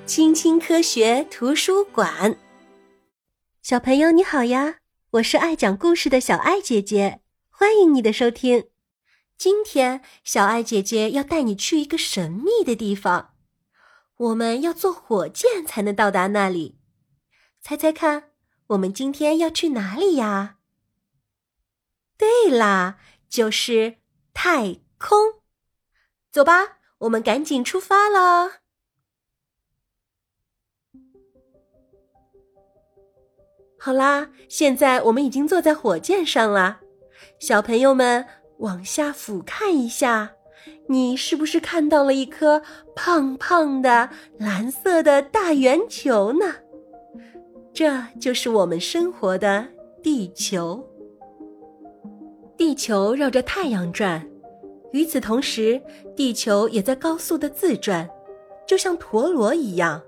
青青科学图书馆。小朋友你好呀，我是爱讲故事的小爱姐姐，欢迎你的收听。今天小爱姐姐要带你去一个神秘的地方，我们要坐火箭才能到达那里。猜猜看，我们今天要去哪里呀？对啦，就是太空。走吧，我们赶紧出发了。好啦，现在我们已经坐在火箭上了。小朋友们往下俯瞰一下，你是不是看到了一颗胖胖的蓝色的大圆球呢？这就是我们生活的地球。地球绕着太阳转，与此同时，地球也在高速地自转，就像陀螺一样。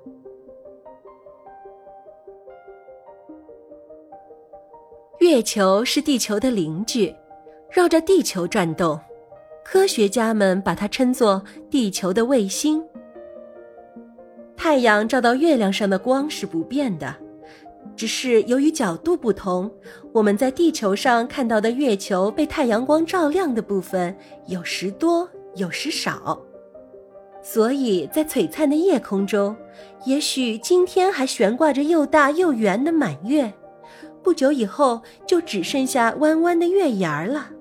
月球是地球的邻居，绕着地球转动，科学家们把它称作地球的卫星。太阳照到月亮上的光是不变的，只是由于角度不同，我们在地球上看到的月球被太阳光照亮的部分有时多，有时少。所以在璀璨的夜空中，也许今天还悬挂着又大又圆的满月，不久以后就只剩下弯弯的月牙儿了。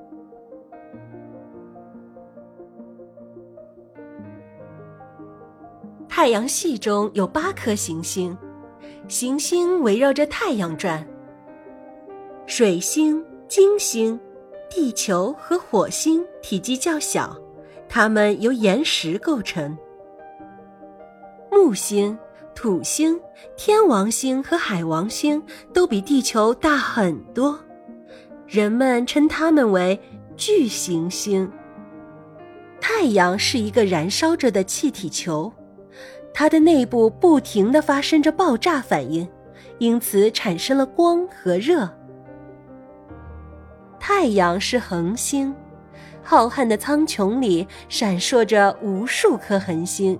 太阳系中有8颗行星，行星围绕着太阳转。水星、金星、地球和火星体积较小，它们由岩石构成。木星、土星、天王星和海王星都比地球大很多，人们称它们为巨行星。太阳是一个燃烧着的气体球，它的内部不停地发生着爆炸反应，因此产生了光和热。太阳是恒星，浩瀚的苍穹里闪烁着无数颗恒星。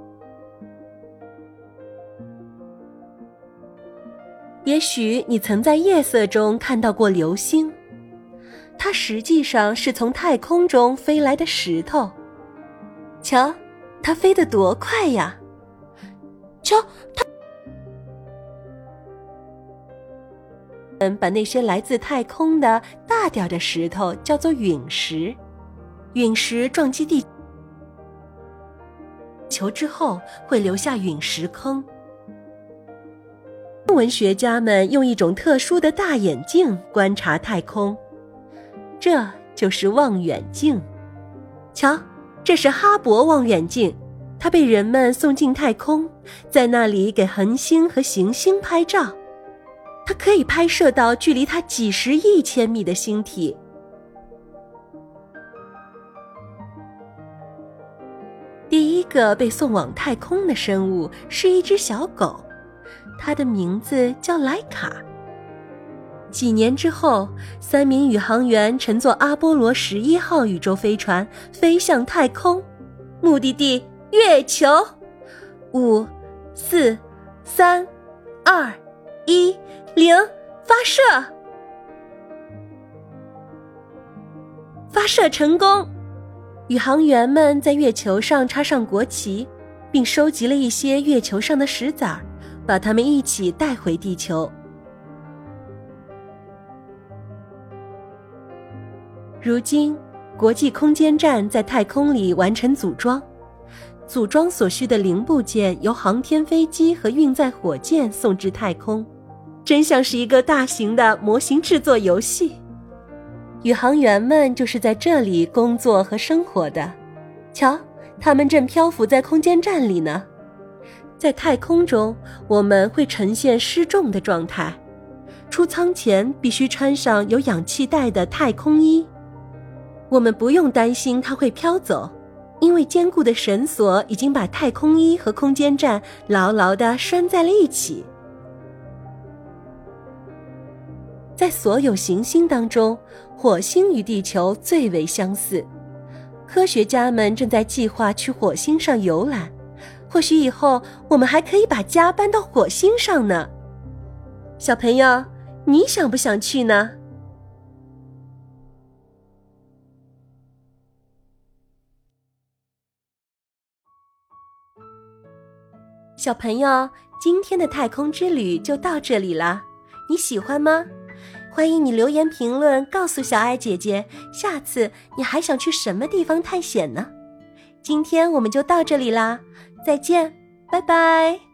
也许你曾在夜色中看到过流星，它实际上是从太空中飞来的石头。瞧，它飞得多快呀！瞧，把那些来自太空的大点的石头叫做陨石。陨石撞击地球之后会留下陨石坑。天文学家们用一种特殊的大眼镜观察太空，这就是望远镜。瞧，这是哈勃望远镜，它被人们送进太空，在那里给恒星和行星拍照。它可以拍摄到距离它几十亿千米的星体。第一个被送往太空的生物是一只小狗，它的名字叫莱卡。几年之后，3名宇航员乘坐阿波罗11号宇宙飞船飞向太空，目的地月球。5、4、3、2、1、0，发射！发射成功！宇航员们在月球上插上国旗，并收集了一些月球上的石子儿，把它们一起带回地球。如今，国际空间站在太空里完成组装，组装所需的零部件由航天飞机和运载火箭送至太空，真像是一个大型的模型制作游戏。宇航员们就是在这里工作和生活的。瞧，他们正漂浮在空间站里呢。在太空中，我们会呈现失重的状态，出舱前必须穿上有氧气带的太空衣。我们不用担心它会飘走，因为坚固的绳索已经把太空衣和空间站牢牢地拴在了一起。在所有行星当中，火星与地球最为相似。科学家们正在计划去火星上游览， 或许以后我们还可以把家搬到火星上呢。小朋友，你想不想去呢？小朋友，今天的太空之旅就到这里了，你喜欢吗？欢迎你留言评论告诉小爱姐姐，下次你还想去什么地方探险呢？今天我们就到这里啦，再见，拜拜。